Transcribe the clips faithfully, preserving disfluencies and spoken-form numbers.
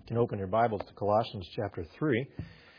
You can open your Bibles to Colossians chapter three,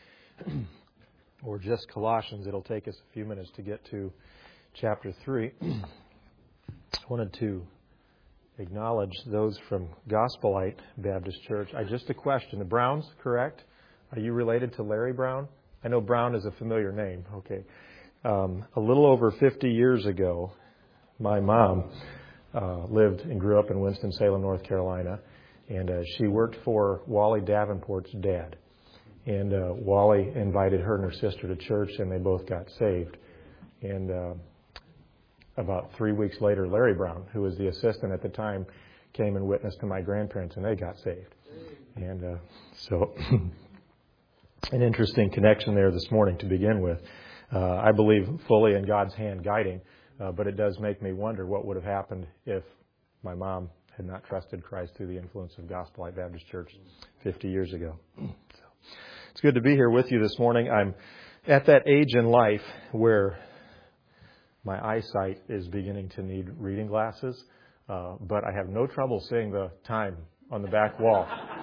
or just Colossians. It'll take us a few minutes to get to chapter three. I wanted to acknowledge those from Gospelite Baptist Church. I just a question. The Browns, correct? Are you related to Larry Brown? I know Brown is a familiar name. Okay. Um, a little over fifty years ago, my mom uh, lived and grew up in Winston-Salem, North Carolina. And uh, she worked for Wally Davenport's dad. And uh, Wally invited her and her sister to church, and they both got saved. And uh, about three weeks later, Larry Brown, who was the assistant at the time, came and witnessed to my grandparents, and they got saved. And uh, so an interesting connection there this morning to begin with. Uh, I believe fully in God's hand guiding, uh, but it does make me wonder what would have happened if my mom had not trusted Christ through the influence of Gospelite Baptist Church fifty years ago. So it's good to be here with you this morning. I'm at that age in life where my eyesight is beginning to need reading glasses, uh, but I have no trouble seeing the time on the back wall.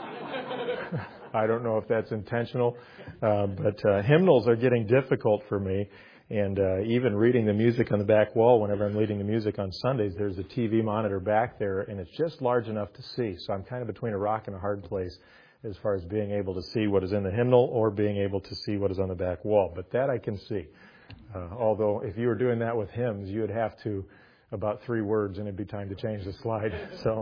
I don't know if that's intentional, uh, but uh, hymnals are getting difficult for me. And uh, even reading the music on the back wall, whenever I'm leading the music on Sundays, there's a T V monitor back there, and it's just large enough to see. So I'm kind of between a rock and a hard place as far as being able to see what is in the hymnal or being able to see what is on the back wall. But that I can see. Uh, although if you were doing that with hymns, you would have to about three words, and it'd be time to change the slide. So,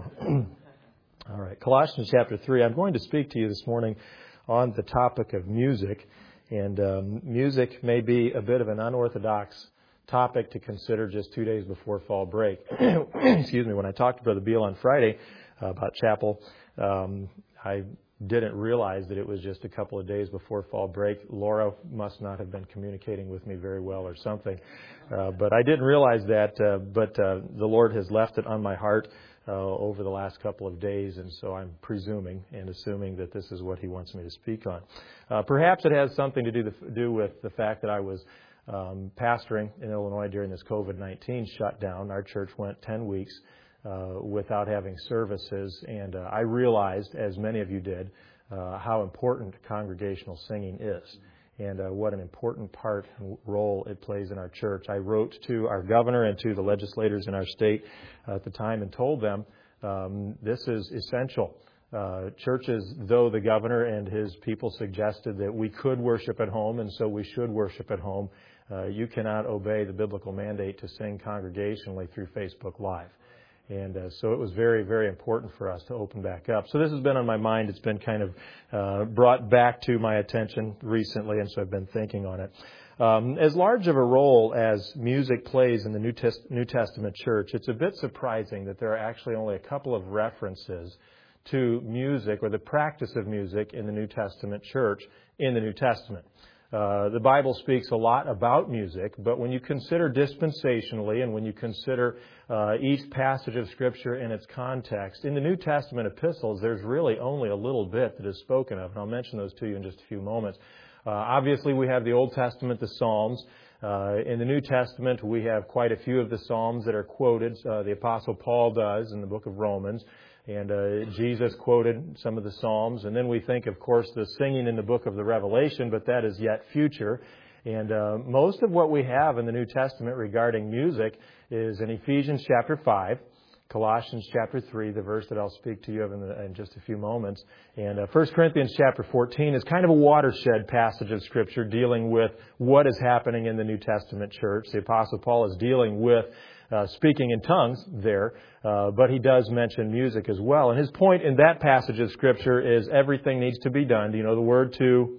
all right, Colossians chapter three. I'm going to speak to you this morning on the topic of music. And um, music may be a bit of an unorthodox topic to consider just two days before fall break. Excuse me. When I talked to Brother Beal on Friday uh, about chapel, um, I didn't realize that it was just a couple of days before fall break. Laura must not have been communicating with me very well or something. Uh, but I didn't realize that. Uh, but uh, the Lord has left it on my heart Uh, over the last couple of days, and so I'm presuming and assuming that this is what he wants me to speak on. Uh, perhaps it has something to do, the, do with the fact that I was um, pastoring in Illinois during this covid nineteen shutdown. Our church went ten weeks uh, without having services, and uh, I realized, as many of you did, uh, how important congregational singing is. And uh, what an important part and role it plays in our church. I wrote to our governor and to the legislators in our state uh, at the time and told them um, this is essential. Uh, churches, though the governor and his people suggested that we could worship at home, and so we should worship at home, uh, you cannot obey the biblical mandate to sing congregationally through Facebook Live. And uh, so it was very, very important for us to open back up. So this has been on my mind. It's been kind of uh, brought back to my attention recently, and so I've been thinking on it. Um, as large of a role as music plays in the New, Test- New Testament church, it's a bit surprising that there are actually only a couple of references to music or the practice of music in the New Testament church in the New Testament. Uh, the Bible speaks a lot about music, but when you consider dispensationally and when you consider uh, each passage of Scripture in its context, in the New Testament epistles, there's really only a little bit that is spoken of, and I'll mention those to you in just a few moments. Uh, obviously, we have the Old Testament, the Psalms. Uh, in the New Testament, we have quite a few of the Psalms that are quoted. Uh, the Apostle Paul does in the book of Romans. And uh, Jesus quoted some of the Psalms. And then we think, of course, the singing in the book of the Revelation, but that is yet future. And uh, most of what we have in the New Testament regarding music is in Ephesians chapter five, Colossians chapter three, the verse that I'll speak to you of in, the, in just a few moments. And uh, First Corinthians chapter fourteen is kind of a watershed passage of Scripture dealing with what is happening in the New Testament church. The Apostle Paul is dealing with Uh, speaking in tongues there, uh, but he does mention music as well. And his point in that passage of Scripture is everything needs to be done. Do you know the word to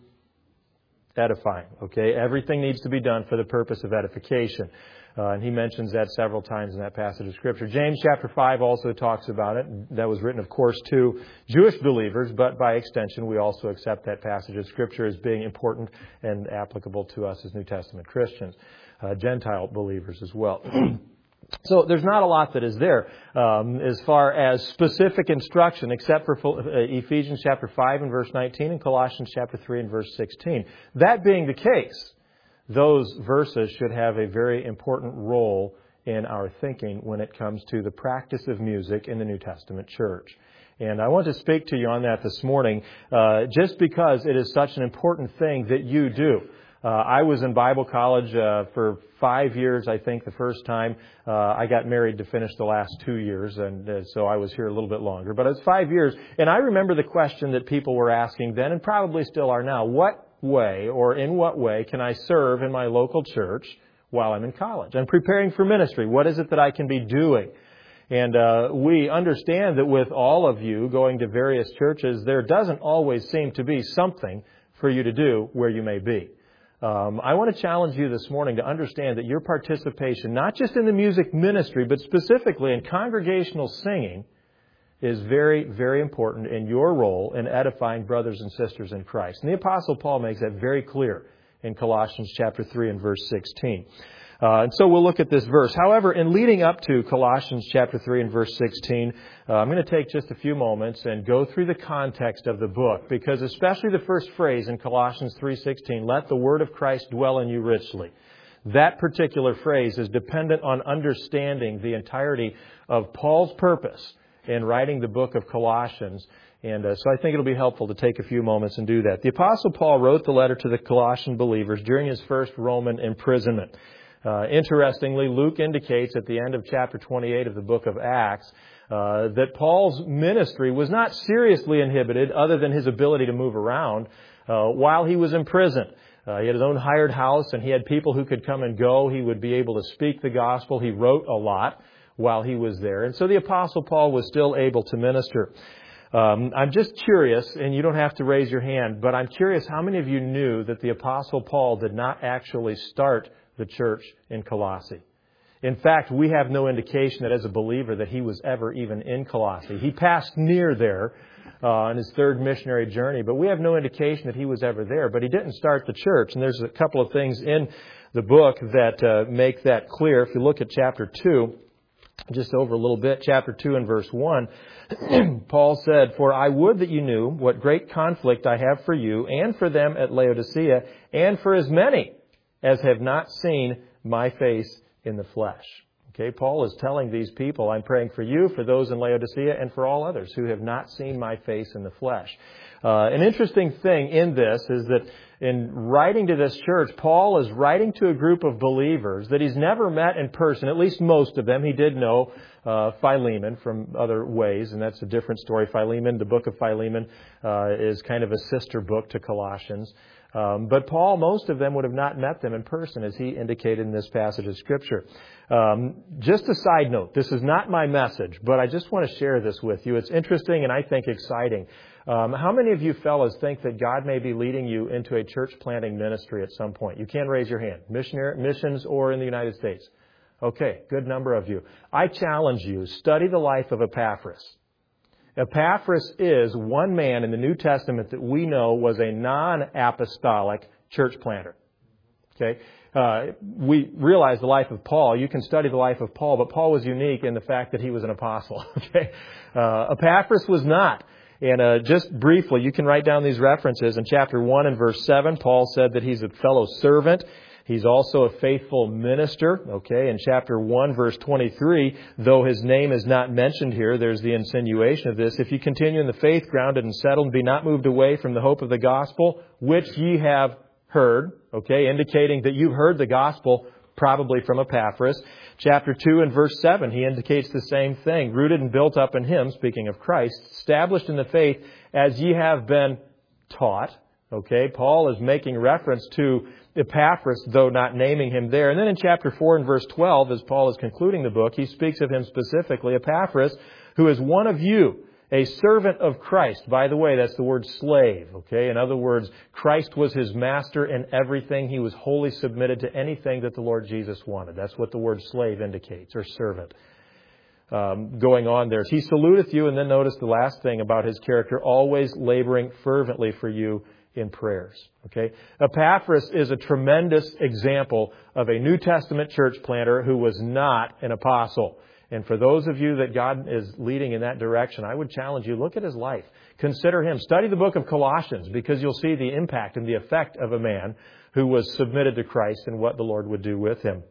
edifying? Okay, everything needs to be done for the purpose of edification. Uh, and he mentions that several times in that passage of Scripture. James chapter five also talks about it. That was written, of course, to Jewish believers, but by extension, we also accept that passage of Scripture as being important and applicable to us as New Testament Christians, uh, Gentile believers as well. So there's not a lot that is there um, as far as specific instruction, except for Ephesians chapter five and verse nineteen and Colossians chapter three and verse sixteen. That being the case, those verses should have a very important role in our thinking when it comes to the practice of music in the New Testament church. And I want to speak to you on that this morning, uh, just because it is such an important thing that you do. Uh, I was in Bible college uh, for five years, I think, the first time. Uh, I got married to finish the last two years, and uh, so I was here a little bit longer. But it was five years, and I remember the question that people were asking then, and probably still are now. What way, or in what way, can I serve in my local church while I'm in college? I'm preparing for ministry. What is it that I can be doing? And uh, we understand that with all of you going to various churches, there doesn't always seem to be something for you to do where you may be. Um, I want to challenge you this morning to understand that your participation, not just in the music ministry, but specifically in congregational singing, is very, very important in your role in edifying brothers and sisters in Christ. And the Apostle Paul makes that very clear in Colossians chapter three and verse sixteen. Uh, and so we'll look at this verse. However, in leading up to Colossians chapter three and verse sixteen, uh, I'm going to take just a few moments and go through the context of the book, because especially the first phrase in Colossians three sixteen, let the word of Christ dwell in you richly. That particular phrase is dependent on understanding the entirety of Paul's purpose in writing the book of Colossians. And uh, so I think it'll be helpful to take a few moments and do that. The Apostle Paul wrote the letter to the Colossian believers during his first Roman imprisonment. Uh, interestingly, Luke indicates at the end of chapter twenty-eight of the book of Acts uh, that Paul's ministry was not seriously inhibited, other than his ability to move around, uh, while he was in prison. Uh, he had his own hired house, and he had people who could come and go. He would be able to speak the gospel. He wrote a lot while he was there. And so the Apostle Paul was still able to minister. Um, I'm just curious, and you don't have to raise your hand, but I'm curious how many of you knew that the Apostle Paul did not actually start the church in Colossae. In fact, we have no indication that as a believer that he was ever even in Colossae. He passed near there uh, on his third missionary journey, but we have no indication that he was ever there. But he didn't start the church, and there's a couple of things in the book that uh, make that clear. If you look at chapter two, just over a little bit, chapter two and verse one, Paul said, "For I would that you knew what great conflict I have for you and for them at Laodicea, and for as many as have not seen my face in the flesh." Okay, Paul is telling these people, I'm praying for you, for those in Laodicea, and for all others who have not seen my face in the flesh. Uh, an interesting thing in this is that in writing to this church, Paul is writing to a group of believers that he's never met in person, at least most of them. He did know uh, Philemon from other ways, and that's a different story. Philemon, the book of Philemon, uh, is kind of a sister book to Colossians. Um, but Paul, most of them would have not met them in person, as he indicated in this passage of Scripture. Um, just a side note, this is not my message, but I just want to share this with you. It's interesting and I think exciting. Um, how many of you fellows think that God may be leading you into a church planting ministry at some point? You can raise your hand. Missionary, missions or in the United States. Okay, good number of you. I challenge you, study the life of Epaphras. Epaphras is one man in the New Testament that we know was a non-apostolic church planter. Okay, uh, we realize the life of Paul. You can study the life of Paul, but Paul was unique in the fact that he was an apostle. Okay, uh, Epaphras was not. And uh, just briefly, you can write down these references. In chapter one and verse seven, Paul said that he's a fellow servant. He's also a faithful minister. Okay, in chapter one, verse twenty-three, though his name is not mentioned here, there's the insinuation of this. If you continue in the faith, grounded and settled, and be not moved away from the hope of the gospel, which ye have heard. Okay, indicating that you've heard the gospel, probably from Epaphras. Chapter two and verse seven, he indicates the same thing. Rooted and built up in him, speaking of Christ, established in the faith as ye have been taught. Okay, Paul is making reference to Epaphras, though not naming him there. And then in chapter four and verse twelve, as Paul is concluding the book, he speaks of him specifically, Epaphras, who is one of you, a servant of Christ. By the way, that's the word slave. Okay, in other words, Christ was his master in everything. He was wholly submitted to anything that the Lord Jesus wanted. That's what the word slave indicates, or servant. Um, going on there. He saluteth you, and then notice the last thing about his character, always laboring fervently for you in prayers. Okay, Epaphras is a tremendous example of a New Testament church planter who was not an apostle. And for those of you that God is leading in that direction, I would challenge you, look at his life. Consider him. Study the book of Colossians, because you'll see the impact and the effect of a man who was submitted to Christ and what the Lord would do with him.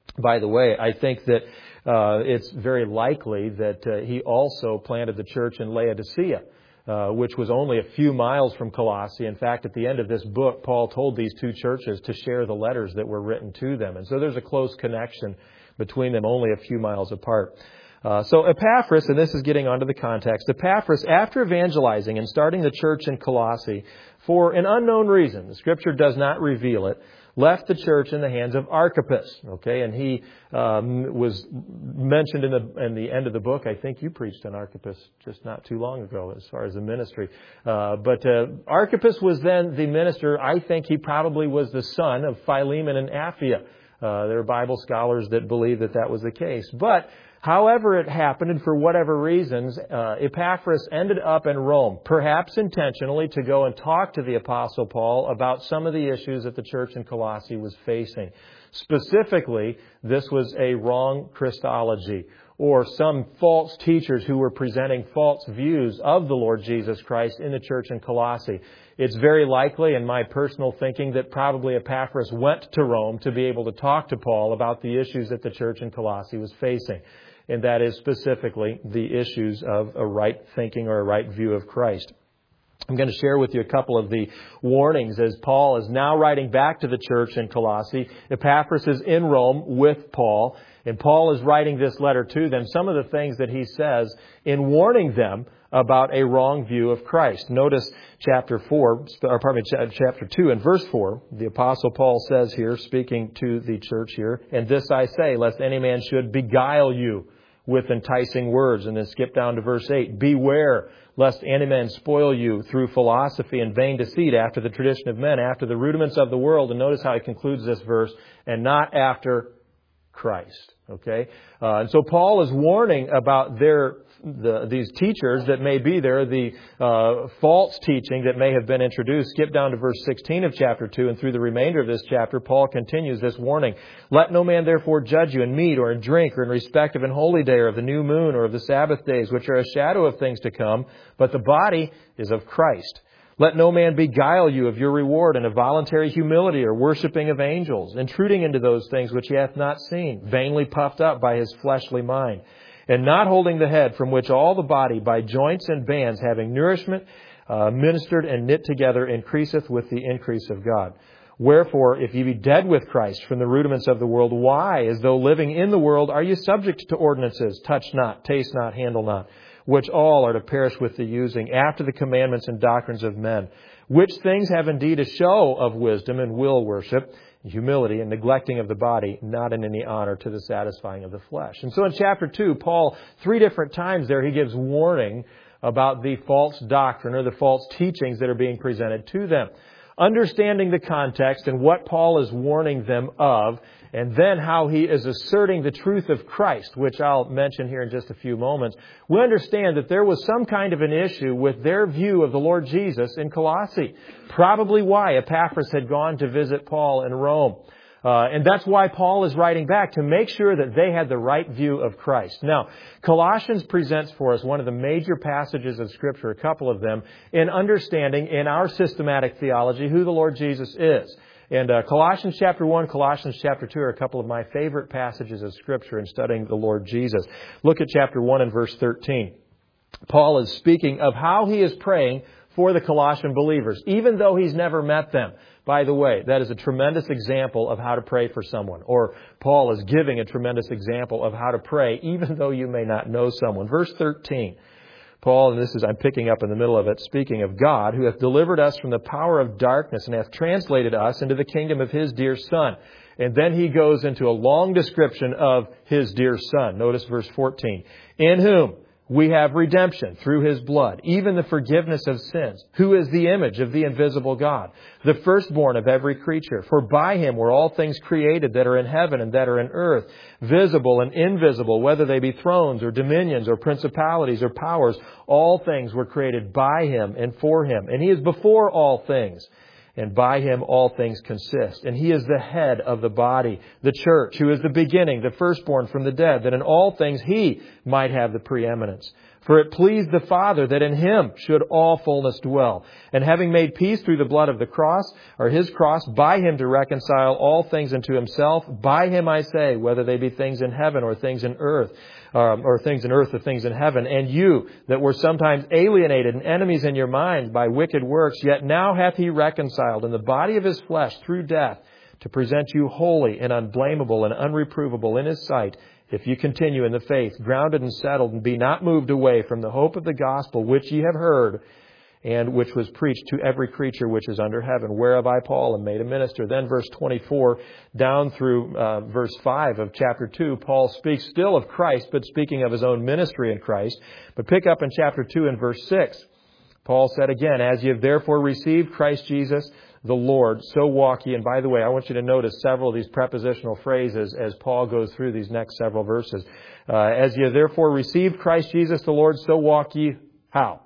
By the way, I think that uh, it's very likely that uh, he also planted the church in Laodicea, uh, which was only a few miles from Colossae. In fact, at the end of this book, Paul told these two churches to share the letters that were written to them. And so there's a close connection between them, only a few miles apart. Uh, so Epaphras, and this is getting onto the context, Epaphras, after evangelizing and starting the church in Colossae, for an unknown reason, the Scripture does not reveal it, left the church in the hands of Archippus. Okay, and he um, was mentioned in the in the end of the book. I think you preached on Archippus just not too long ago, as far as the ministry. Uh, but uh, Archippus was then the minister. I think he probably was the son of Philemon and Apphia. Uh, there are Bible scholars that believe that that was the case, but however it happened, and for whatever reasons, uh, Epaphras ended up in Rome, perhaps intentionally, to go and talk to the Apostle Paul about some of the issues that the church in Colossae was facing. Specifically, this was a wrong Christology, or some false teachers who were presenting false views of the Lord Jesus Christ in the church in Colossae. It's very likely, in my personal thinking, that probably Epaphras went to Rome to be able to talk to Paul about the issues that the church in Colossae was facing. And that is specifically the issues of a right thinking or a right view of Christ. I'm going to share with you a couple of the warnings as Paul is now writing back to the church in Colossae. Epaphras is in Rome with Paul, and Paul is writing this letter to them. Some of the things that he says in warning them about a wrong view of Christ. Notice chapter four, or pardon me, chapter two and verse four. The Apostle Paul says here, speaking to the church here, "And this I say, lest any man should beguile you with enticing words." And then skip down to verse eight. "Beware, lest any man spoil you through philosophy and vain deceit, after the tradition of men, after the rudiments of the world." And notice how he concludes this verse, "and not after Christ." Okay? Uh, and so Paul is warning about their the, these teachers that may be there, the uh, false teaching that may have been introduced. Skip down to verse sixteen of chapter two, and through the remainder of this chapter, Paul continues this warning. "Let no man therefore judge you in meat or in drink or in respect of an holy day or of the new moon or of the Sabbath days, which are a shadow of things to come, but the body is of Christ. Let no man beguile you of your reward in a voluntary humility or worshipping of angels, intruding into those things which he hath not seen, vainly puffed up by his fleshly mind, and not holding the head, from which all the body by joints and bands, having nourishment, uh, ministered and knit together, increaseth with the increase of God. Wherefore, if ye be dead with Christ from the rudiments of the world, why, as though living in the world, are you subject to ordinances, touch not, taste not, handle not, which all are to perish with the using, after the commandments and doctrines of men, which things have indeed a show of wisdom and will worship, humility and neglecting of the body, not in any honor to the satisfying of the flesh." And so in chapter two, Paul, three different times there, he gives warning about the false doctrine or the false teachings that are being presented to them. Understanding the context and what Paul is warning them of, and then how he is asserting the truth of Christ, which I'll mention here in just a few moments, we understand that there was some kind of an issue with their view of the Lord Jesus in Colossae. Probably why Epaphras had gone to visit Paul in Rome. Uh, and that's why Paul is writing back, to make sure that they had the right view of Christ. Now, Colossians presents for us one of the major passages of Scripture, a couple of them, in understanding in our systematic theology who the Lord Jesus is. And uh, Colossians chapter one, Colossians chapter two are a couple of my favorite passages of Scripture in studying the Lord Jesus. Look at chapter one and verse thirteen. Paul is speaking of how he is praying for the Colossian believers, even though he's never met them. By the way, that is a tremendous example of how to pray for someone. Or Paul is giving a tremendous example of how to pray, even though you may not know someone. Verse thirteen. Paul, and this is, I'm picking up in the middle of it, speaking of God, who hath delivered us from the power of darkness and hath translated us into the kingdom of his dear Son. And then he goes into a long description of his dear Son. Notice verse fourteen. "In whom we have redemption through his blood, even the forgiveness of sins, who is the image of the invisible God, the firstborn of every creature. For by him were all things created that are in heaven and that are in earth, visible and invisible, whether they be thrones or dominions or principalities or powers. All things were created by him and for him. And he is before all things. And by him all things consist. And he is the head of the body, the church, who is the beginning, the firstborn from the dead, that in all things he might have the preeminence. For it pleased the Father that in Him should all fullness dwell. And having made peace through the blood of the cross, or His cross, by Him to reconcile all things unto Himself. By Him, I say, whether they be things in heaven or things in earth, um, or things in earth or things in heaven. And you that were sometimes alienated and enemies in your minds by wicked works, yet now hath He reconciled in the body of His flesh through death, to present you holy and unblameable and unreprovable in His sight, if you continue in the faith, grounded and settled, and be not moved away from the hope of the gospel which ye have heard, and which was preached to every creature which is under heaven, whereof I, Paul, am made a minister. Then verse twenty-four down through uh, verse five of chapter two, Paul speaks still of Christ, but speaking of his own ministry in Christ. But pick up in chapter two and verse six. Paul said again, as ye have therefore received Christ Jesus, the Lord, so walk ye. And by the way, I want you to notice several of these prepositional phrases as Paul goes through these next several verses. Uh, as ye have therefore received Christ Jesus the Lord, so walk ye. How?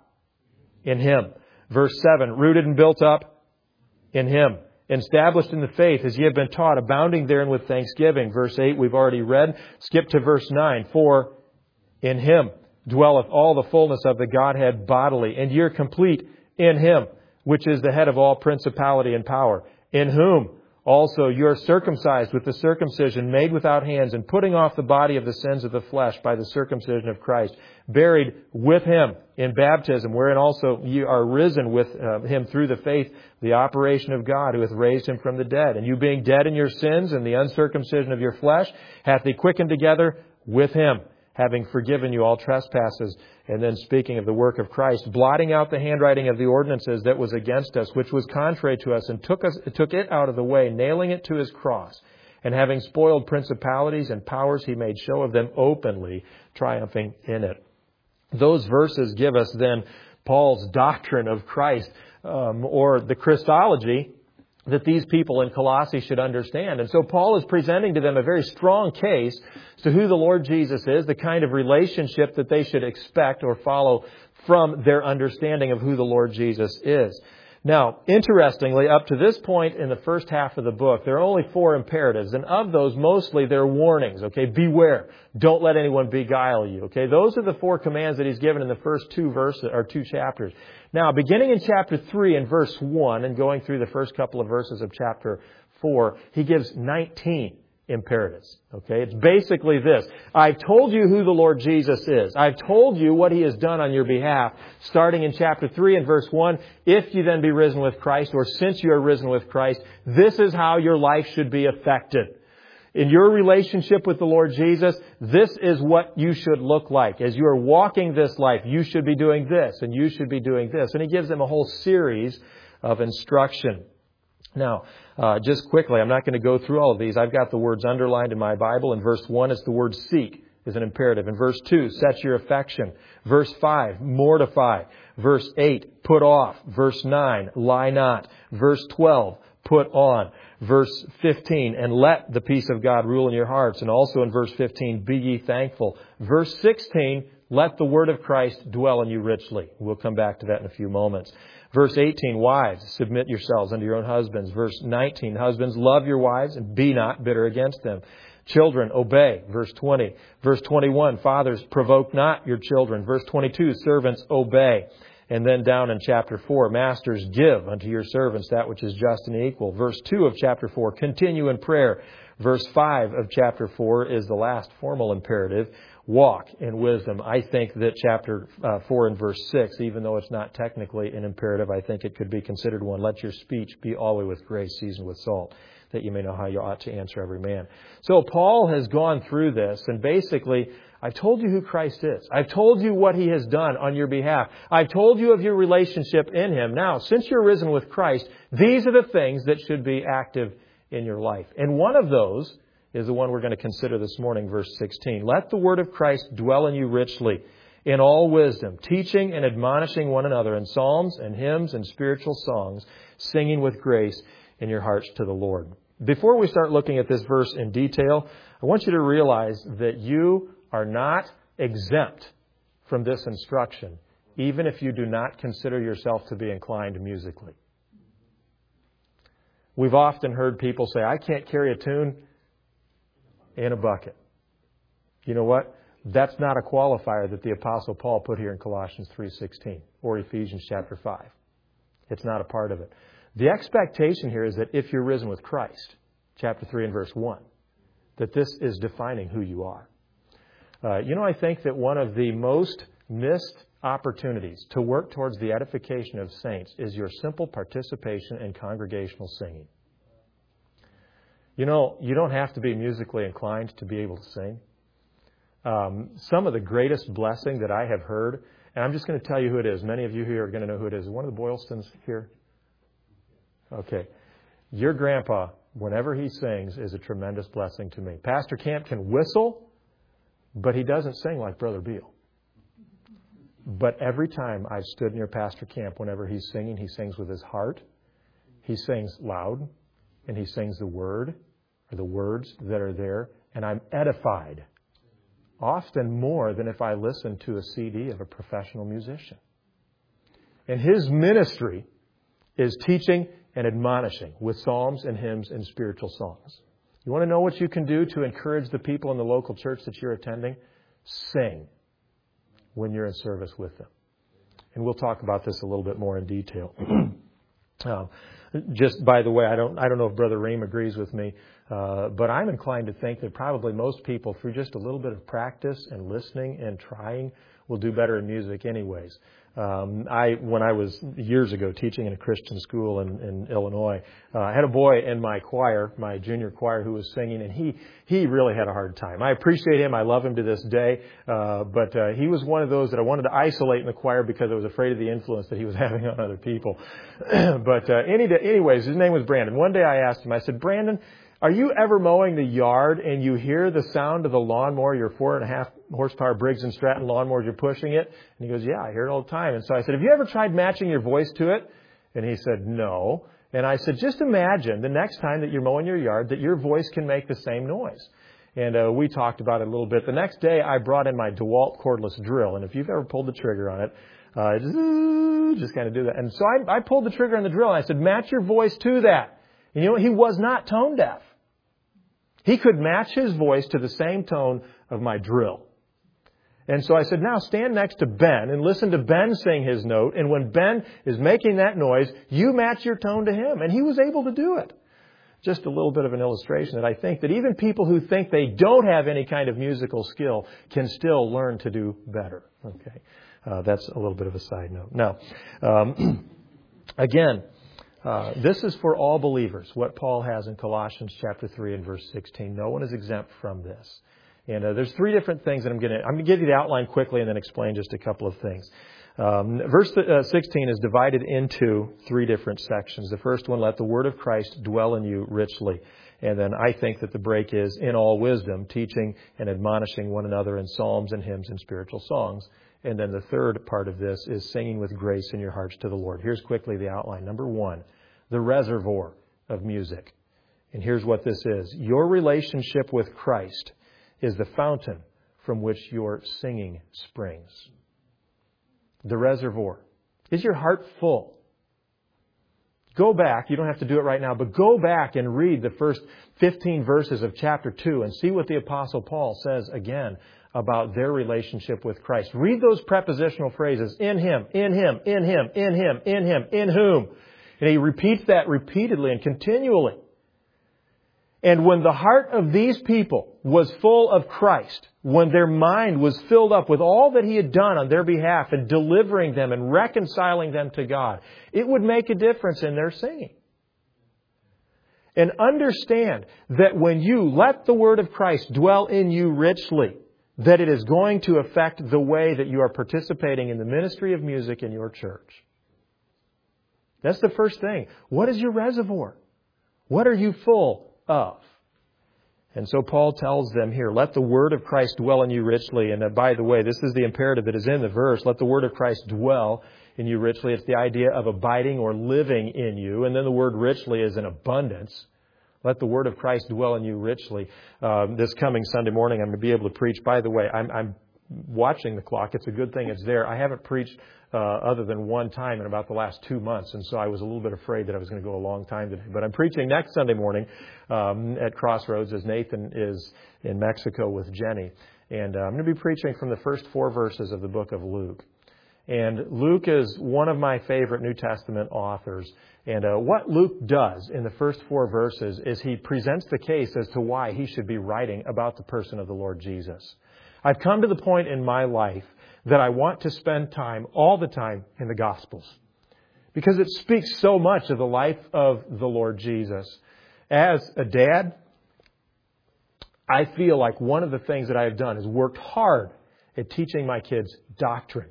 In Him. Verse seven, rooted and built up in Him. Established in the faith as ye have been taught, abounding therein with thanksgiving. Verse eight, we've already read. Skip to verse nine. For in Him dwelleth all the fullness of the Godhead bodily, and ye are complete in Him, which is the head of all principality and power, in whom also you are circumcised with the circumcision made without hands, and putting off the body of the sins of the flesh by the circumcision of Christ, buried with Him in baptism, wherein also you are risen with uh, Him through the faith, the operation of God, who hath raised Him from the dead. And you being dead in your sins and the uncircumcision of your flesh, hath He quickened together with Him, having forgiven you all trespasses. And then speaking of the work of Christ, blotting out the handwriting of the ordinances that was against us, which was contrary to us, and took us, took it out of the way, nailing it to His cross. And having spoiled principalities and powers, He made show of them openly, triumphing in it. Those verses give us then Paul's doctrine of Christ, um, or the Christology that these people in Colossae should understand. And so Paul is presenting to them a very strong case as to who the Lord Jesus is, the kind of relationship that they should expect or follow from their understanding of who the Lord Jesus is. Now, interestingly, up to this point in the first half of the book, there are only four imperatives. And of those, mostly they're warnings. Okay, beware. Don't let anyone beguile you. Okay, those are the four commands that he's given in the first two verses or two chapters. Now, beginning in chapter three and verse one and going through the first couple of verses of chapter four, he gives nineteen imperatives. Okay, it's basically this. I've told you who the Lord Jesus is. I've told you what He has done on your behalf, starting in chapter three and verse one. If you then be risen with Christ, or since you are risen with Christ, this is how your life should be affected. In your relationship with the Lord Jesus, this is what you should look like. As you are walking this life, you should be doing this, and you should be doing this. And he gives them a whole series of instruction. Now, uh, just quickly, I'm not going to go through all of these. I've got the words underlined in my Bible. In verse one, it's the word seek is an imperative. In verse two, set your affection. Verse five, mortify. Verse eight, put off. Verse nine, lie not. Verse twelve, put on. Verse fifteen, and let the peace of God rule in your hearts. And also in verse fifteen, be ye thankful. Verse sixteen, let the word of Christ dwell in you richly. We'll come back to that in a few moments. Verse eighteen, wives, submit yourselves unto your own husbands. Verse nineteen, husbands, love your wives and be not bitter against them. Children, obey. Verse twenty. Verse twenty-one, fathers, provoke not your children. Verse twenty-two, servants, obey. And then down in chapter four, masters, give unto your servants that which is just and equal. Verse two of chapter four, continue in prayer. Verse five of chapter four is the last formal imperative, walk in wisdom. I think that chapter uh, four and verse six, even though it's not technically an imperative, I think it could be considered one. Let your speech be always with grace, seasoned with salt, that you may know how you ought to answer every man. So Paul has gone through this, and basically, I've told you who Christ is. I've told you what He has done on your behalf. I've told you of your relationship in Him. Now, since you're risen with Christ, these are the things that should be active in your life. And one of those is the one we're going to consider this morning, verse sixteen. Let the word of Christ dwell in you richly, in all wisdom, teaching and admonishing one another in psalms and hymns and spiritual songs, singing with grace in your hearts to the Lord. Before we start looking at this verse in detail, I want you to realize that you are not exempt from this instruction, even if you do not consider yourself to be inclined musically. We've often heard people say, I can't carry a tune in a bucket. You know what? That's not a qualifier that the Apostle Paul put here in Colossians three sixteen or Ephesians chapter five. It's not a part of it. The expectation here is that if you're risen with Christ, chapter three and verse one, that this is defining who you are. Uh, you know, I think that one of the most missed opportunities to work towards the edification of saints is your simple participation in congregational singing. You know, you don't have to be musically inclined to be able to sing. Um, some of the greatest blessing that I have heard, and I'm just going to tell you who it is. Many of you here are going to know who it is. One of the Boylstons here? Okay. Your grandpa, whenever he sings, is a tremendous blessing to me. Pastor Camp can whistle, but he doesn't sing like Brother Beal. But every time I've stood near Pastor Camp, whenever he's singing, he sings with his heart. He sings loud, and he sings the word, or the words that are there, and I'm edified. Often more than if I listen to a C D of a professional musician. And his ministry is teaching and admonishing with psalms and hymns and spiritual songs. You want to know what you can do to encourage the people in the local church that you're attending? Sing when you're in service with them. And we'll talk about this a little bit more in detail. uh, just by the way, I don't I don't know if Brother Ream agrees with me, uh, but I'm inclined to think that probably most people, through just a little bit of practice and listening and trying, will do better in music anyways. Um, I, when I was years ago teaching in a Christian school in, in Illinois, uh, I had a boy in my choir, my junior choir, who was singing, and he, he really had a hard time. I appreciate him. I love him to this day. Uh, but, uh, he was one of those that I wanted to isolate in the choir because I was afraid of the influence that he was having on other people. but, uh, any, anyways, his name was Brandon. One day I asked him, I said, Brandon, are you ever mowing the yard and you hear the sound of the lawnmower, your four and a half horsepower Briggs and Stratton lawnmower, you're pushing it? And he goes, yeah, I hear it all the time. And so I said, have you ever tried matching your voice to it? And he said, no. And I said, just imagine the next time that you're mowing your yard that your voice can make the same noise. And uh, we talked about it a little bit. The next day I brought in my DeWalt cordless drill. And if you've ever pulled the trigger on it, uh, just, just kind of do that. And so I, I pulled the trigger on the drill and I said, match your voice to that. And you know, he was not tone deaf. He could match his voice to the same tone of my drill. And so I said, now stand next to Ben and listen to Ben sing his note. And when Ben is making that noise, you match your tone to him. And he was able to do it. Just a little bit of an illustration that I think that even people who think they don't have any kind of musical skill can still learn to do better. Okay, uh, that's a little bit of a side note. Now, um, again, Uh, this is for all believers, what Paul has in Colossians chapter three and verse sixteen. No one is exempt from this. And uh, there's three different things that I'm going to, I'm going to give you the outline quickly and then explain just a couple of things. Um, verse uh, sixteen is divided into three different sections. The first one, let the word of Christ dwell in you richly. And then I think that the break is in all wisdom, teaching and admonishing one another in psalms and hymns and spiritual songs. And then the third part of this is singing with grace in your hearts to the Lord. Here's quickly the outline. Number one, the reservoir of music. And here's what this is. Your relationship with Christ is the fountain from which your singing springs. The reservoir. Is your heart full? Go back. You don't have to do it right now, but go back and read the first fifteen verses of chapter two and see what the Apostle Paul says again about their relationship with Christ. Read those prepositional phrases. In Him, in Him, in Him, in Him, in Him, in whom. And he repeats that repeatedly and continually. And when the heart of these people was full of Christ, when their mind was filled up with all that He had done on their behalf and delivering them and reconciling them to God, it would make a difference in their singing. And understand that when you let the Word of Christ dwell in you richly, that it is going to affect the way that you are participating in the ministry of music in your church. That's the first thing. What is your reservoir? What are you full of? And so Paul tells them here, let the word of Christ dwell in you richly. And uh, by the way, this is the imperative that is in the verse. Let the word of Christ dwell in you richly. It's the idea of abiding or living in you. And then the word richly is in abundance. Let the word of Christ dwell in you richly. Um, this coming Sunday morning, I'm going to be able to preach. By the way, I'm, I'm watching the clock. It's a good thing it's there. I haven't preached uh, other than one time in about the last two months. And so I was a little bit afraid that I was going to go a long time today. But I'm preaching next Sunday morning um, at Crossroads as Nathan is in Mexico with Jenny. And uh, I'm going to be preaching from the first four verses of the book of Luke. And Luke is one of my favorite New Testament authors. And uh, what Luke does in the first four verses is he presents the case as to why he should be writing about the person of the Lord Jesus. I've come to the point in my life that I want to spend time, all the time, in the Gospels, because it speaks so much of the life of the Lord Jesus. As a dad, I feel like one of the things that I have done is worked hard at teaching my kids doctrine.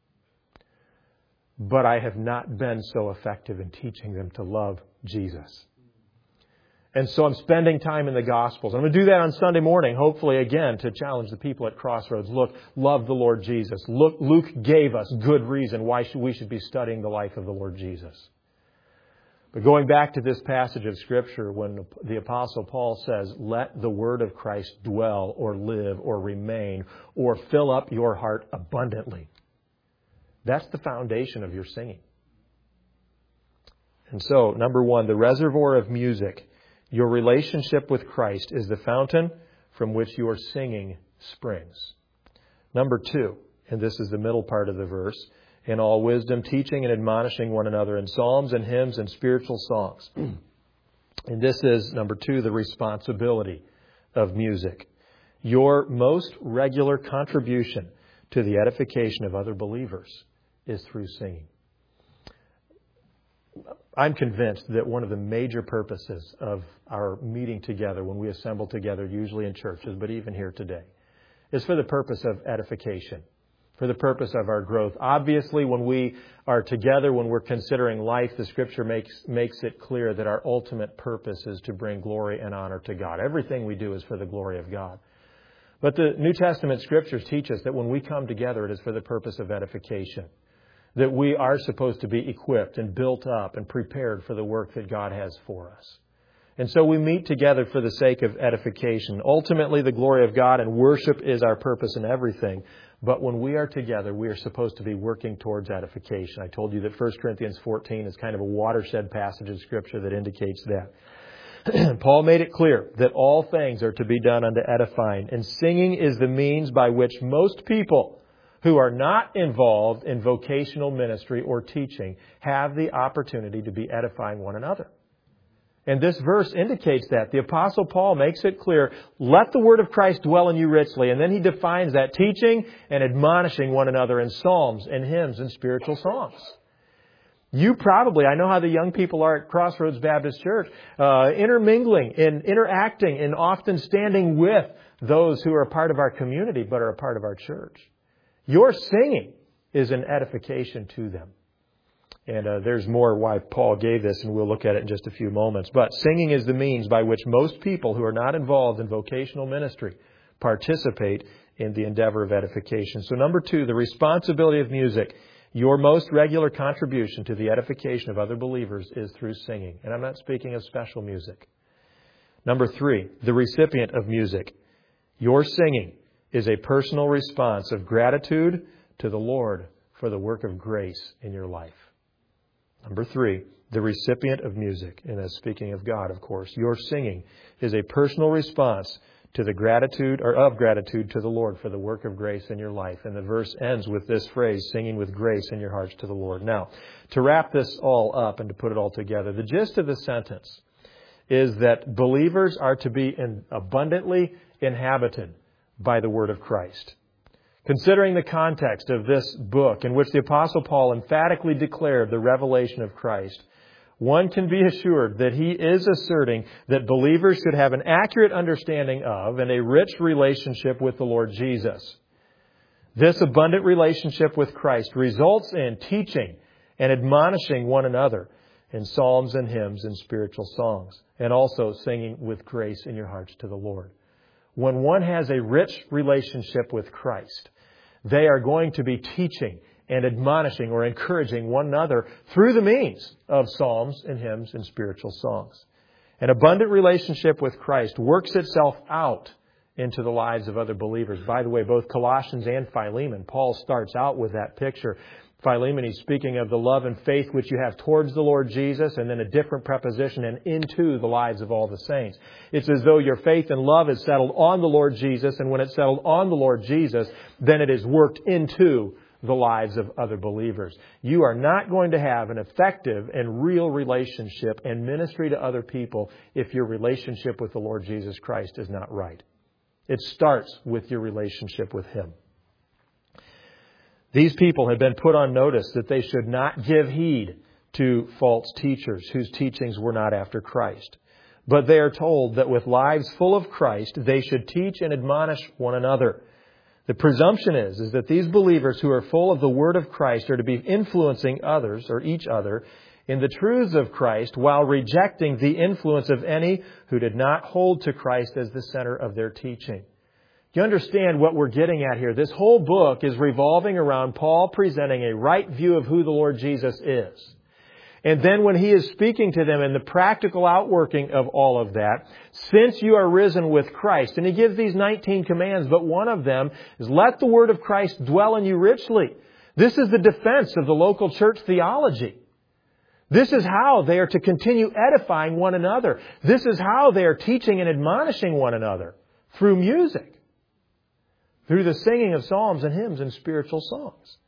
But I have not been so effective in teaching them to love Jesus. And so I'm spending time in the Gospels. I'm going to do that on Sunday morning, hopefully, again, to challenge the people at Crossroads. Look, love the Lord Jesus. Look, Luke gave us good reason why we should be studying the life of the Lord Jesus. But going back to this passage of Scripture, when the Apostle Paul says, let the word of Christ dwell or live or remain or fill up your heart abundantly. That's the foundation of your singing. And so, number one, the reservoir of music. Your relationship with Christ is the fountain from which your singing springs. Number two, and this is the middle part of the verse, in all wisdom, teaching and admonishing one another in psalms and hymns and spiritual songs. And this is, number two, the responsibility of music. Your most regular contribution to the edification of other believers is through singing. I'm convinced that one of the major purposes of our meeting together, when we assemble together, usually in churches, but even here today, is for the purpose of edification, for the purpose of our growth. Obviously, when we are together, when we're considering life, the Scripture makes makes it clear that our ultimate purpose is to bring glory and honor to God. Everything we do is for the glory of God. But the New Testament Scriptures teach us that when we come together, it is for the purpose of edification. That we are supposed to be equipped and built up and prepared for the work that God has for us. And so we meet together for the sake of edification. Ultimately, the glory of God and worship is our purpose in everything. But when we are together, we are supposed to be working towards edification. I told you that First Corinthians fourteen is kind of a watershed passage of Scripture that indicates that. Paul made it clear that all things are to be done unto edifying. And singing is the means by which most people who are not involved in vocational ministry or teaching have the opportunity to be edifying one another. And this verse indicates that. The Apostle Paul makes it clear, let the word of Christ dwell in you richly. And then he defines that, teaching and admonishing one another in psalms and hymns and spiritual songs. You probably, I know how the young people are at Crossroads Baptist Church, uh, intermingling and interacting and often standing with those who are a part of our community but are a part of our church. Your singing is an edification to them. And uh, there's more why Paul gave this, and we'll look at it in just a few moments. But singing is the means by which most people who are not involved in vocational ministry participate in the endeavor of edification. So number two, the responsibility of music. Your most regular contribution to the edification of other believers is through singing. And I'm not speaking of special music. Number three, the recipient of music. Your singing is a personal response of gratitude to the Lord for the work of grace in your life. Number three, the recipient of music. And that's speaking of God, of course. Your singing is a personal response to the gratitude or of gratitude to the Lord for the work of grace in your life. And the verse ends with this phrase, singing with grace in your hearts to the Lord. Now, to wrap this all up and to put it all together, the gist of the sentence is that believers are to be in abundantly inhabited by the word of Christ. Considering the context of this book in which the Apostle Paul emphatically declared the revelation of Christ, one can be assured that he is asserting that believers should have an accurate understanding of and a rich relationship with the Lord Jesus. This abundant relationship with Christ results in teaching and admonishing one another in psalms and hymns and spiritual songs, and also singing with grace in your hearts to the Lord. When one has a rich relationship with Christ, they are going to be teaching and admonishing or encouraging one another through the means of psalms and hymns and spiritual songs. An abundant relationship with Christ works itself out into the lives of other believers. By the way, both Colossians and Philemon, Paul starts out with that picture. Philemon, he's speaking of the love and faith which you have towards the Lord Jesus, and then a different preposition, and into the lives of all the saints. It's as though your faith and love is settled on the Lord Jesus, and when it's settled on the Lord Jesus, then it is worked into the lives of other believers. You are not going to have an effective and real relationship and ministry to other people if your relationship with the Lord Jesus Christ is not right. It starts with your relationship with Him. These people had been put on notice that they should not give heed to false teachers whose teachings were not after Christ. But they are told that with lives full of Christ, they should teach and admonish one another. The presumption is, is that these believers who are full of the Word of Christ are to be influencing others or each other in the truths of Christ while rejecting the influence of any who did not hold to Christ as the center of their teaching. You understand what we're getting at here. This whole book is revolving around Paul presenting a right view of who the Lord Jesus is. And then when he is speaking to them in the practical outworking of all of that, since you are risen with Christ, and he gives these nineteen commands, but one of them is let the word of Christ dwell in you richly. This is the defense of the local church theology. This is how they are to continue edifying one another. This is how they are teaching and admonishing one another through music. Through the singing of psalms and hymns and spiritual songs.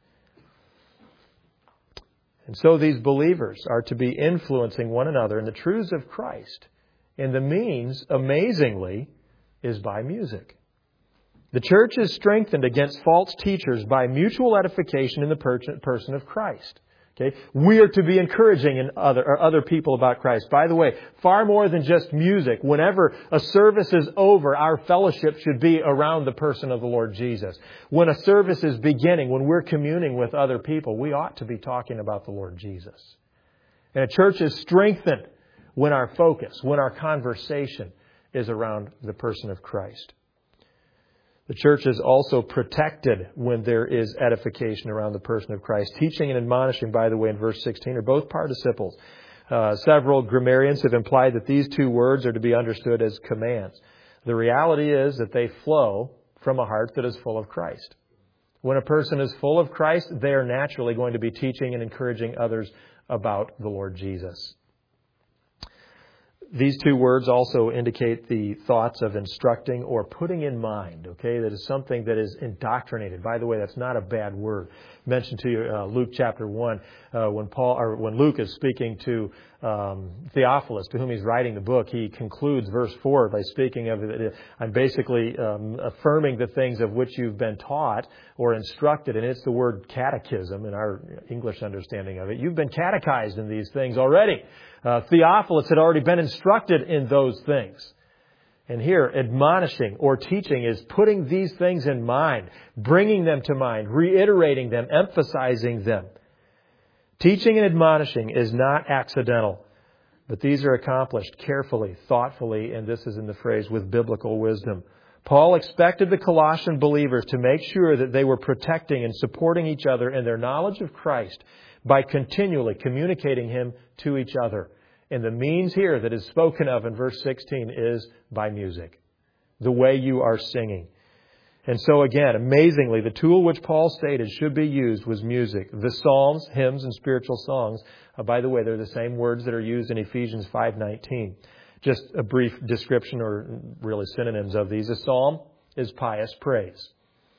And so these believers are to be influencing one another in the truths of Christ. And the means, amazingly, is by music. The church is strengthened against false teachers by mutual edification in the person of Christ. Okay? We are to be encouraging in other, or other people about Christ. By the way, far more than just music. Whenever a service is over, our fellowship should be around the person of the Lord Jesus. When a service is beginning, when we're communing with other people, we ought to be talking about the Lord Jesus. And a church is strengthened when our focus, when our conversation is around the person of Christ. The church is also protected when there is edification around the person of Christ. Teaching and admonishing, by the way, in verse sixteen are both participles. Uh, several grammarians have implied that these two words are to be understood as commands. The reality is that they flow from a heart that is full of Christ. When a person is full of Christ, they are naturally going to be teaching and encouraging others about the Lord Jesus. These two words also indicate the thoughts of instructing or putting in mind, okay? That is something that is indoctrinated. By the way, that's not a bad word. I mentioned to you uh, Luke chapter one, uh, when Paul or when Luke is speaking to um, Theophilus, to whom he's writing the book, he concludes verse four by speaking of it. I'm basically um, affirming the things of which you've been taught or instructed, and it's the word catechism in our English understanding of it. You've been catechized in these things already. Uh, Theophilus had already been instructed in those things. And here, admonishing or teaching is putting these things in mind, bringing them to mind, reiterating them, emphasizing them. Teaching and admonishing is not accidental, but these are accomplished carefully, thoughtfully, and this is in the phrase, with biblical wisdom. Paul expected the Colossian believers to make sure that they were protecting and supporting each other in their knowledge of Christ by continually communicating Him to each other. And the means here that is spoken of in verse sixteen is by music, the way you are singing. And so again, amazingly, the tool which Paul stated should be used was music. The psalms, hymns, and spiritual songs, uh, by the way, they're the same words that are used in Ephesians five nineteen. Just a brief description or really synonyms of these. A psalm is pious praise.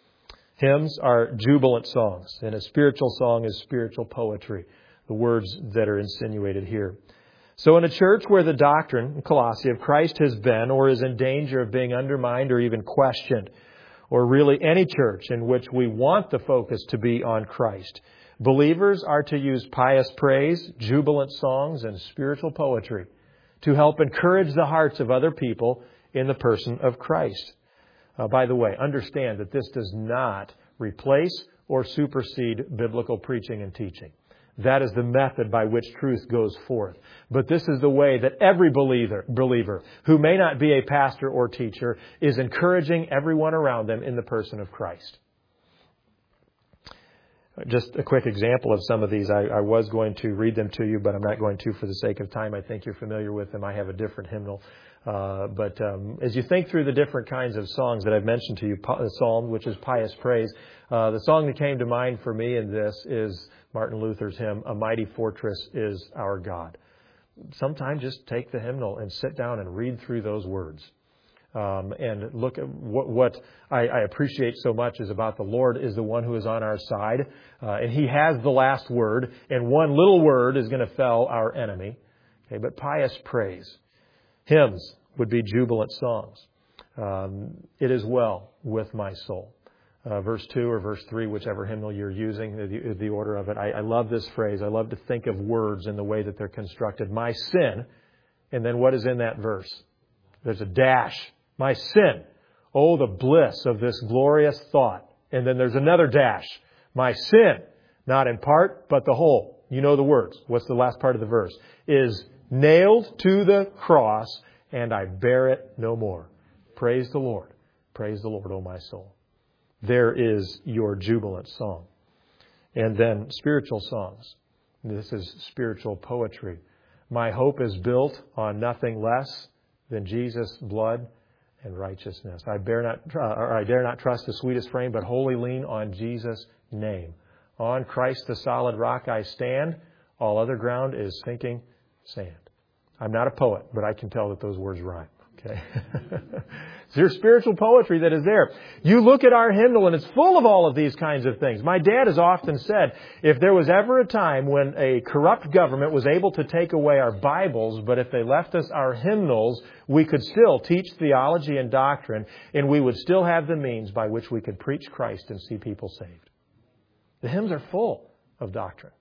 Hymns are jubilant songs, and a spiritual song is spiritual poetry, the words that are insinuated here. So in a church where the doctrine, in Colossae, of Christ has been or is in danger of being undermined or even questioned, or really any church in which we want the focus to be on Christ, believers are to use pious praise, jubilant songs, and spiritual poetry to help encourage the hearts of other people in the person of Christ. Uh, by the way, understand that this does not replace or supersede biblical preaching and teaching. That is the method by which truth goes forth. But this is the way that every believer, believer who may not be a pastor or teacher is encouraging everyone around them in the person of Christ. Just a quick example of some of these. I, I was going to read them to you, but I'm not going to for the sake of time. I think you're familiar with them. I have a different hymnal. Uh, but um, as you think through the different kinds of songs that I've mentioned to you, the psalm, which is pious praise, uh, the song that came to mind for me in this is Martin Luther's hymn, "A Mighty Fortress is Our God." Sometimes just take the hymnal and sit down and read through those words. Um, and look at what, what I, I appreciate so much is about the Lord is the one who is on our side. Uh, and He has the last word. And one little word is going to fell our enemy. Okay, but pious praise. Hymns would be jubilant songs. Um, it is well with my soul. Uh, verse two or verse three, whichever hymnal you're using, the, the order of it. I, I love this phrase. I love to think of words in the way that they're constructed. My sin, and then what is in that verse? There's a dash. My sin. Oh, the bliss of this glorious thought. And then there's another dash. My sin, not in part, but the whole. You know the words. What's the last part of the verse? Is nailed to the cross, and I bear it no more. Praise the Lord. Praise the Lord, O my soul. There is your jubilant song. And then spiritual songs. This is spiritual poetry. My hope is built on nothing less than Jesus' blood and righteousness. I dare not, or I dare not trust the sweetest frame, but wholly lean on Jesus' name. On Christ the solid rock I stand. All other ground is sinking sand. I'm not a poet, but I can tell that those words rhyme. Okay. There's spiritual poetry that is there. You look at our hymnal and it's full of all of these kinds of things. My dad has often said, if there was ever a time when a corrupt government was able to take away our Bibles, but if they left us our hymnals, we could still teach theology and doctrine, and we would still have the means by which we could preach Christ and see people saved. The hymns are full of doctrine.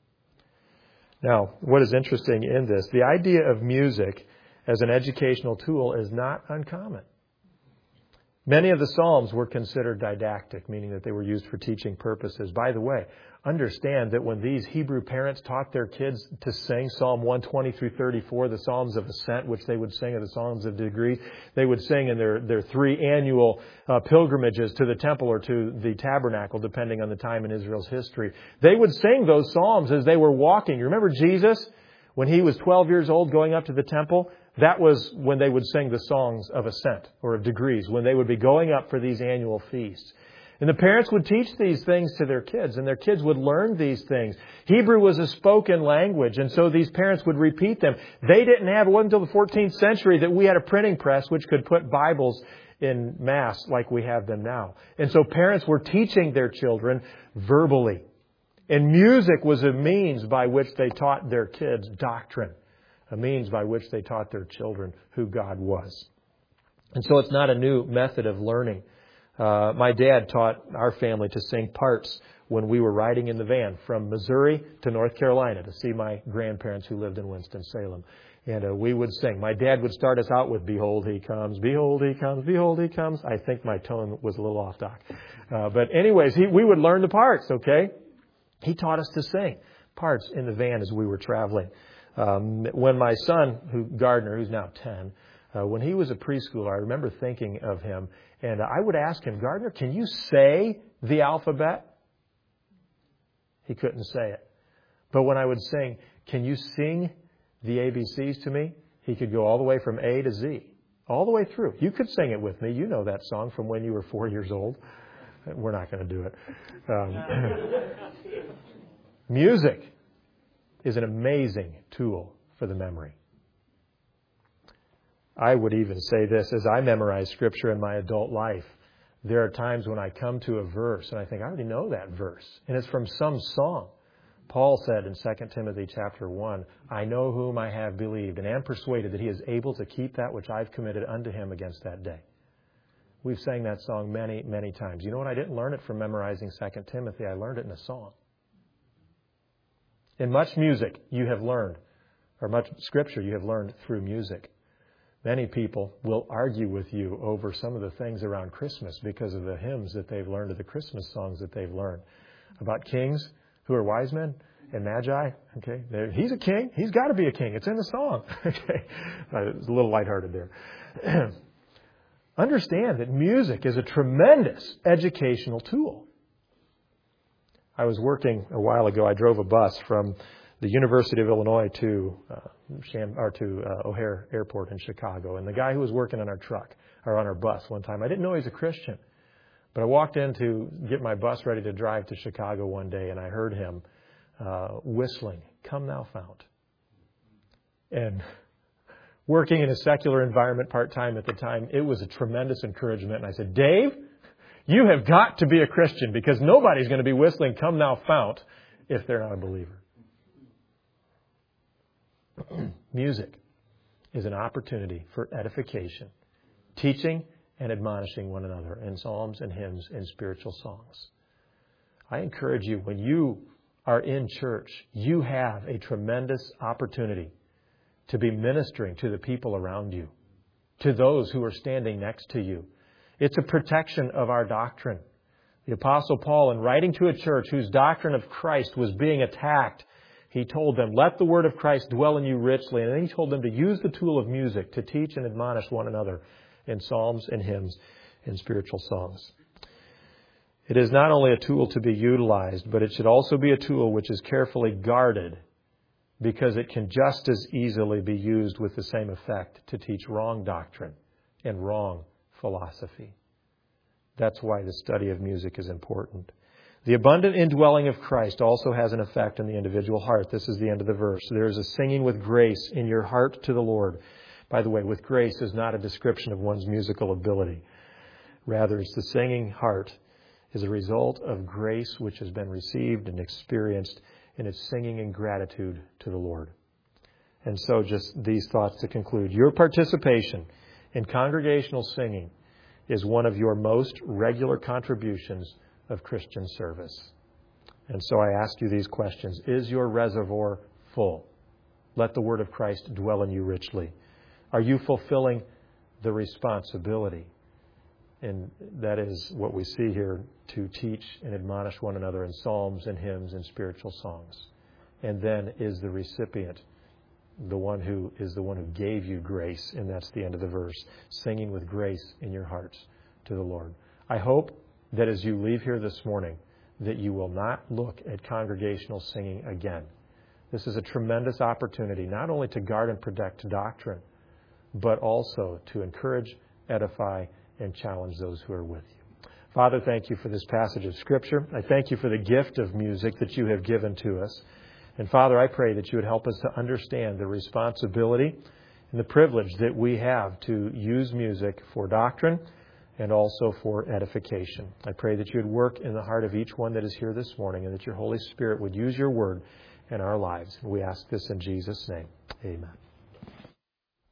Now, what is interesting in this, the idea of music as an educational tool is not uncommon. Many of the Psalms were considered didactic, meaning that they were used for teaching purposes. By the way, understand that when these Hebrew parents taught their kids to sing Psalm one twenty through thirty-four, the Psalms of Ascent, which they would sing, or the Psalms of Degrees, they would sing in their, their three annual uh, pilgrimages to the temple or to the tabernacle, depending on the time in Israel's history. They would sing those Psalms as they were walking. You remember Jesus, when he was twelve years old going up to the temple? That was when they would sing the songs of ascent or of degrees, when they would be going up for these annual feasts. And the parents would teach these things to their kids, and their kids would learn these things. Hebrew was a spoken language, and so these parents would repeat them. They didn't have, it wasn't until the fourteenth century that we had a printing press which could put Bibles in mass like we have them now. And so parents were teaching their children verbally. And music was a means by which they taught their kids doctrine. A means by which they taught their children who God was. And so it's not a new method of learning. Uh, my dad taught our family to sing parts when we were riding in the van from Missouri to North Carolina to see my grandparents who lived in Winston-Salem. And uh, we would sing. My dad would start us out with, "Behold, He comes, behold, He comes, behold, He comes." I think my tone was a little off, Doc. Uh, but anyways, he, we would learn the parts, okay? He taught us to sing parts in the van as we were traveling. Um, when my son, who Gardner, who's now ten, uh, when he was a preschooler, I remember thinking of him, and I would ask him, "Gardner, can you say the alphabet?" He couldn't say it. But when I would sing, "Can you sing the A B Cs to me?" he could go all the way from A to Z, all the way through. You could sing it with me. You know that song from when you were four years old. We're not going to do it. Um, music is an amazing tool for the memory. I would even say this, as I memorize Scripture in my adult life, there are times when I come to a verse and I think, I already know that verse. And it's from some song. Paul said in Second Timothy chapter one, "I know whom I have believed, and am persuaded that he is able to keep that which I've committed unto him against that day." We've sang that song many, many times. You know what? I didn't learn it from memorizing Second Timothy. I learned it in a song. In much music you have learned, or much Scripture you have learned through music. Many people will argue with you over some of the things around Christmas because of the hymns that they've learned, or the Christmas songs that they've learned. About kings who are wise men and magi. Okay, They're, he's a king. He's got to be a king. It's in the song. Okay, it's a little lighthearted there. Understand that music is a tremendous educational tool. I was working a while ago. I drove a bus from the University of Illinois to uh, Sham, or to uh, O'Hare Airport in Chicago. And the guy who was working on our truck, or on our bus one time, I didn't know he was a Christian. But I walked in to get my bus ready to drive to Chicago one day, and I heard him uh, whistling, Come Thou Fount. And working in a secular environment part-time at the time, it was a tremendous encouragement. And I said, Dave, you have got to be a Christian because nobody's going to be whistling Come Thou Fount if they're not a believer. Music is an opportunity for edification, teaching and admonishing one another in psalms and hymns and spiritual songs. I encourage you, when you are in church, you have a tremendous opportunity to be ministering to the people around you, to those who are standing next to you. It's a protection of our doctrine. The Apostle Paul, in writing to a church whose doctrine of Christ was being attacked, he told them, let the word of Christ dwell in you richly. And then he told them to use the tool of music to teach and admonish one another in psalms and hymns and spiritual songs. It is not only a tool to be utilized, but it should also be a tool which is carefully guarded, because it can just as easily be used with the same effect to teach wrong doctrine and wrong philosophy. That's why the study of music is important. The abundant indwelling of Christ also has an effect on the individual heart. This is the end of the verse. There is a singing with grace in your heart to the Lord. By the way, with grace is not a description of one's musical ability. Rather, it's the singing heart is a result of grace which has been received and experienced, and it's singing in gratitude to the Lord. And so just these thoughts to conclude. Your participation in congregational singing is one of your most regular contributions of Christian service. And so I ask you these questions. Is your reservoir full? Let the word of Christ dwell in you richly. Are you fulfilling the responsibility? And that is what we see here, to teach and admonish one another in psalms and hymns and spiritual songs. And then is the recipient the one who is the one who gave you grace, and that's the end of the verse, singing with grace in your hearts to the Lord. I hope that as you leave here this morning, that you will not look at congregational singing again. This is a tremendous opportunity, not only to guard and protect doctrine, but also to encourage, edify, and challenge those who are with you. Father, thank you for this passage of Scripture. I thank you for the gift of music that you have given to us. And Father, I pray that you would help us to understand the responsibility and the privilege that we have to use music for doctrine and also for edification. I pray that you would work in the heart of each one that is here this morning, and that your Holy Spirit would use your word in our lives. And we ask this in Jesus' name. Amen.